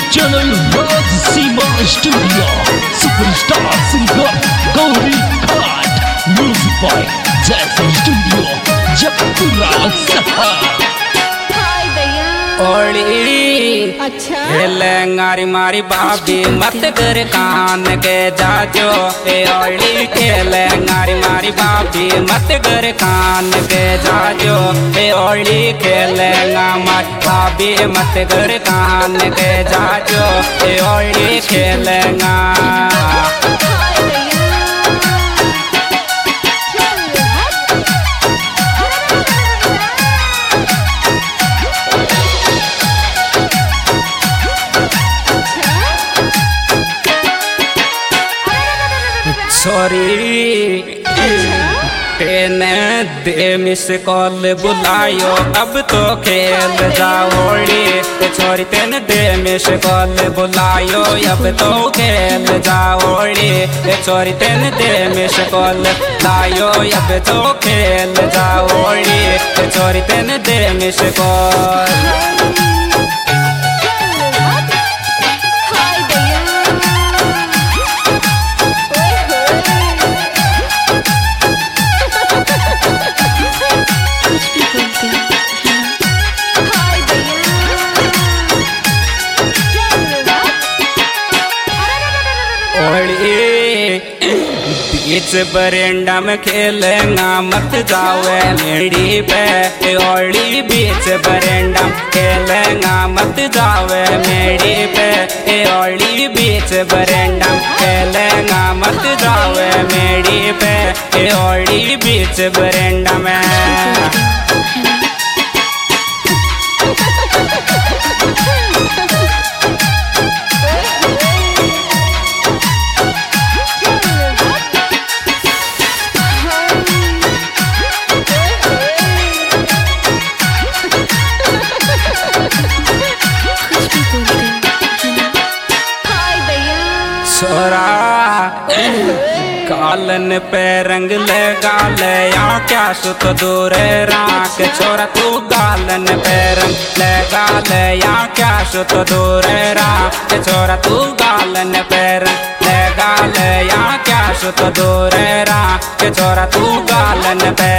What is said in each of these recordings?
Channel Raj Seema studio superstar singer Gauri Ghat music by जैसे studio Jaipura सहार ओली अच्छा खेलेंगारी मारी भाभी मत कर कान के जाजो ए ओली खेलेंगारी मारी भाभी मत कर कान के जाजो ए ओली खेलेंगा मारी भाभी मत कर कान के जाजो ए ओली खेलेंगा सॉरी तेने दे मिस कॉल बुलायो अब तो खेल जाओड़ी छोरी तेने दे मिस कॉल बुलायो अब तो खेल जाओड़ी छोरी तेने दे मिस कॉल लायो अब तो खेल जाओड़ी छोरी तेने दे मिस कॉल बीच बरेंडा में खेलेंगा मत जावे मेरी पे ओली बीच बरेंडा में खेलेंगा मत जावे मेरी पे ओली बीच बरेंडा में खेलेंगा मत जावे मेरी पे ओली बीच बरेंडा में गालन पे रंग लगा ले या क्या सुत दूर राख छोरा तू गालन पे रंग लगा ले या क्या सुत दूर राख छोरा तू गालन पे रंग लगा ले या क्या सुत दूर राख छोरा तू गालन पे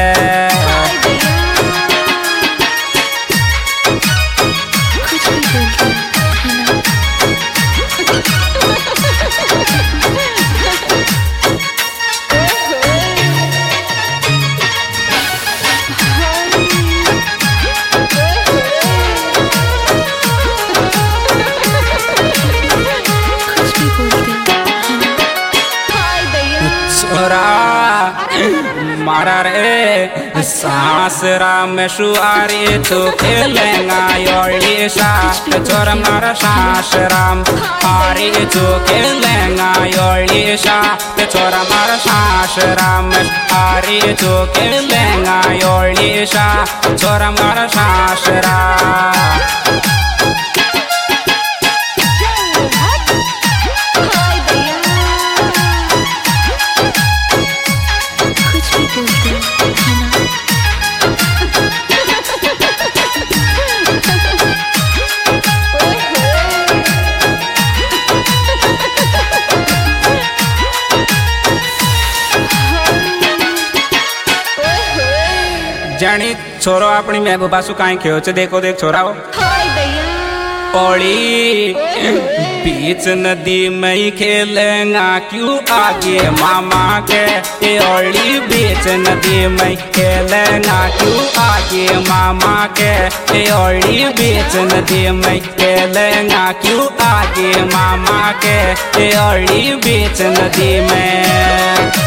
मारा रे सास राम शुआरी तू खेलेंगा योली सास छोरा मारा सास राम हारी तू खेलेंगा योली सास छोरा मारा सास राम हारी तू खेलेंगा योली सास छोरा मारा सास राम जानी छोरो अपनी महबूबा सु काई खेओ छ देखो देख छोरा ओली बीच नदी में खेलेंगा क्यों आगे मामा के ओली बीच नदी में खेलेंगा क्यों आगे मामा के ओली बीच नदी में खेलेंगा क्यों आगे मामा के ओली बीच नदी में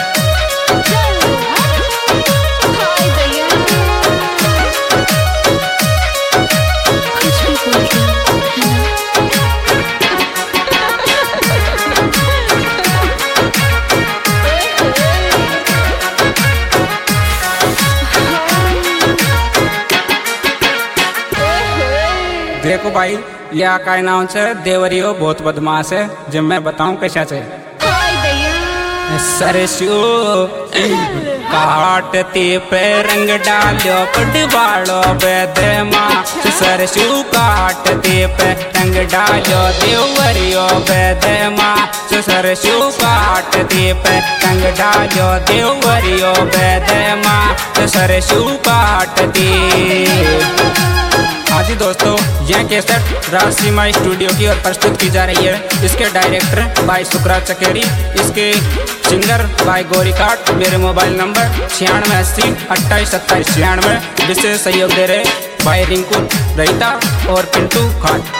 देखो भाई यह का नाम है देवरियो बहुत बदमाश है जब मैं बताऊं कैसा है सरसों काटते पे रंग डालो पटवाड़ो बेदमा सरसों काटते पे रंग डालो देवरियो बेदमा सरसों काटते पे रंग डालो देवरियो बेदमा सरसों काटते। हाँ जी दोस्तों, यह कैसेट राजसीमा स्टूडियो की ओर प्रस्तुत की जा रही है। इसके डायरेक्टर भाई सुकरात चकेरी, इसके सिंगर भाई गौरी काट। मेरे मोबाइल नंबर 9680 28 27 96। विशेष सहयोग दे रहे भाई रिंकू रहीता और पिंटू खाट।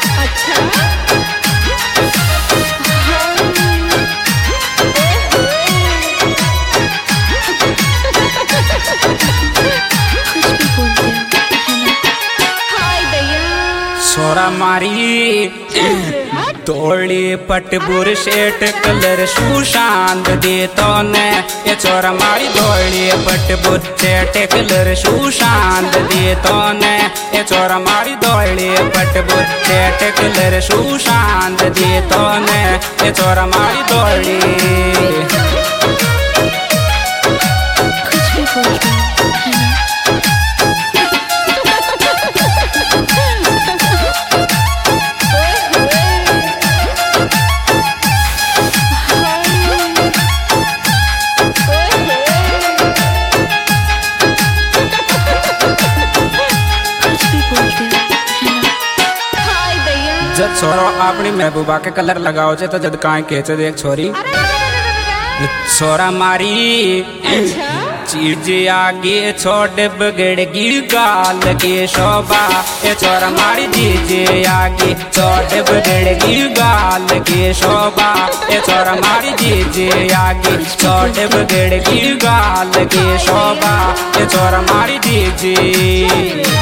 छोरा मारी तोड़ी पटबुर शेट कलर सुशांत दे तो ने ये छोरा मारी तोड़ी पटबुर शेट कलर सुशांत दे तो ने ये छोरा मारी तोड़ी पटबुर शेट कलर सुशांत दे तो ने ये छोरा मारी तोड़ी। जब छोरो अपनी महबूबा के कलर लगाओ जे तो जद काहे केचे देख छोरी छोरा मारी चीज आगे छोड़ बगड़गी गाल के शोभा। ये छोरा मारी चीज आगे छोड़ बगड़गी गाल के शोभा। ये छोरा मारी चीज आगे छोड़ बगड़गी गाल के शोभा। ये छोरा मारी चीज